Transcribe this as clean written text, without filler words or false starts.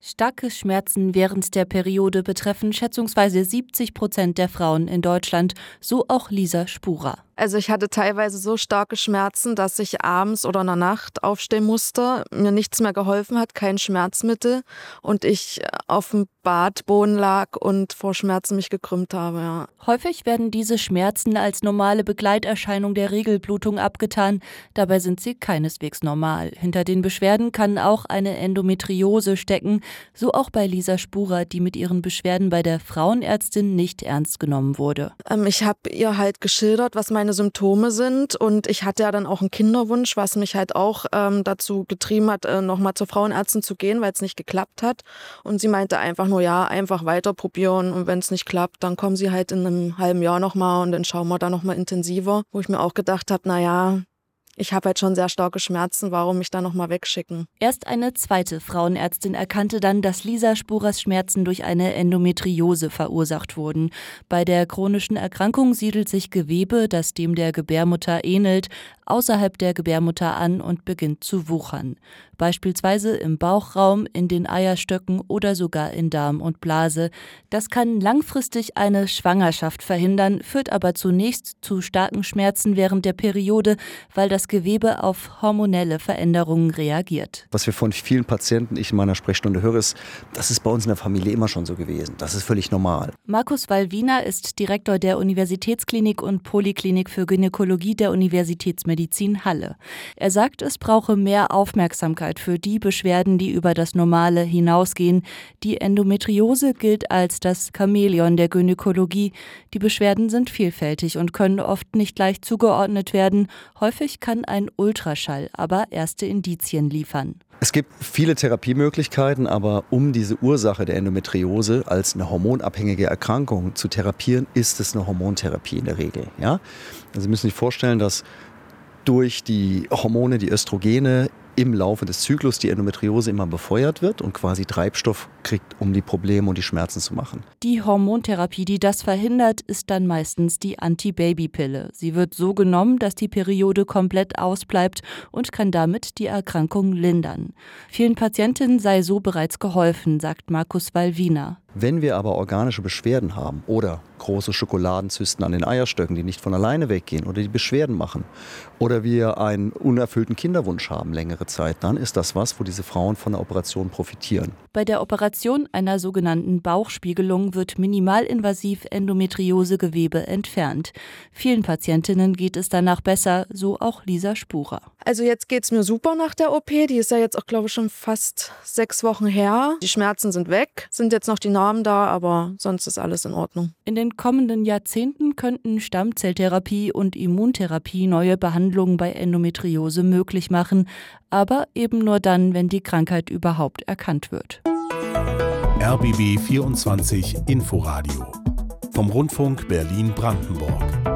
Starke Schmerzen während der Periode betreffen schätzungsweise 70% der Frauen in Deutschland, so auch Lisa Spurer. Also ich hatte teilweise so starke Schmerzen, dass ich abends oder in der Nacht aufstehen musste, mir nichts mehr geholfen hat, kein Schmerzmittel und ich auf dem Badboden lag und vor Schmerzen mich gekrümmt habe. Ja. Häufig werden diese Schmerzen als normale Begleiterscheinung der Regelblutung abgetan, dabei sind sie keineswegs normal. Hinter den Beschwerden kann auch eine Endometriose stecken, so auch bei Lisa Spurer, die mit ihren Beschwerden bei der Frauenärztin nicht ernst genommen wurde. Ich habe ihr halt geschildert, was meine Symptome sind und ich hatte ja dann auch einen Kinderwunsch, was mich halt auch dazu getrieben hat, nochmal zur Frauenärztin zu gehen, weil es nicht geklappt hat. Und sie meinte einfach nur, ja, einfach weiter probieren und wenn es nicht klappt, dann kommen sie halt in einem halben Jahr nochmal und dann schauen wir da nochmal intensiver. Wo ich mir auch gedacht habe, naja, ich habe halt schon sehr starke Schmerzen, warum mich da nochmal wegschicken? Erst eine zweite Frauenärztin erkannte dann, dass Lisa Spurers Schmerzen durch eine Endometriose verursacht wurden. Bei der chronischen Erkrankung siedelt sich Gewebe, das dem der Gebärmutter ähnelt, außerhalb der Gebärmutter an und beginnt zu wuchern. Beispielsweise im Bauchraum, in den Eierstöcken oder sogar in Darm und Blase. Das kann langfristig eine Schwangerschaft verhindern, führt aber zunächst zu starken Schmerzen während der Periode, weil das Gewebe auf hormonelle Veränderungen reagiert. Was wir von vielen Patienten, ich in meiner Sprechstunde höre, ist, das ist bei uns in der Familie immer schon so gewesen. Das ist völlig normal. Markus Wallwiener ist Direktor der Universitätsklinik und Poliklinik für Gynäkologie der Universitätsmedizin Halle. Er sagt, es brauche mehr Aufmerksamkeit für die Beschwerden, die über das Normale hinausgehen. Die Endometriose gilt als das Chamäleon der Gynäkologie. Die Beschwerden sind vielfältig und können oft nicht leicht zugeordnet werden. Häufig kann ein Ultraschall aber erste Indizien liefern. Es gibt viele Therapiemöglichkeiten, aber um diese Ursache der Endometriose als eine hormonabhängige Erkrankung zu therapieren, ist es eine Hormontherapie in der Regel. Ja? Also Sie müssen sich vorstellen, dass durch die Hormone, die Östrogene, im Laufe des Zyklus die Endometriose immer befeuert wird und quasi Treibstoff kriegt, um die Probleme und die Schmerzen zu machen. Die Hormontherapie, die das verhindert, ist dann meistens die Anti-Baby-Pille. Sie wird so genommen, dass die Periode komplett ausbleibt und kann damit die Erkrankung lindern. Vielen Patientinnen sei so bereits geholfen, sagt Markus Wallwiener. Wenn wir aber organische Beschwerden haben oder große Schokoladenzysten an den Eierstöcken, die nicht von alleine weggehen oder die Beschwerden machen oder wir einen unerfüllten Kinderwunsch haben längere Zeit, dann ist das was, wo diese Frauen von der Operation profitieren. Bei der Operation einer sogenannten Bauchspiegelung wird minimalinvasiv Endometriosegewebe entfernt. Vielen Patientinnen geht es danach besser, so auch Lisa Spurer. Also jetzt geht's mir super nach der OP. Die ist ja jetzt auch, glaube ich, schon fast 6 Wochen her. Die Schmerzen sind weg, sind jetzt noch die Narben da, aber sonst ist alles in Ordnung. In den kommenden Jahrzehnten könnten Stammzelltherapie und Immuntherapie neue Behandlungen bei Endometriose möglich machen, aber eben nur dann, wenn die Krankheit überhaupt erkannt wird. RBB 24 Inforadio vom Rundfunk Berlin-Brandenburg.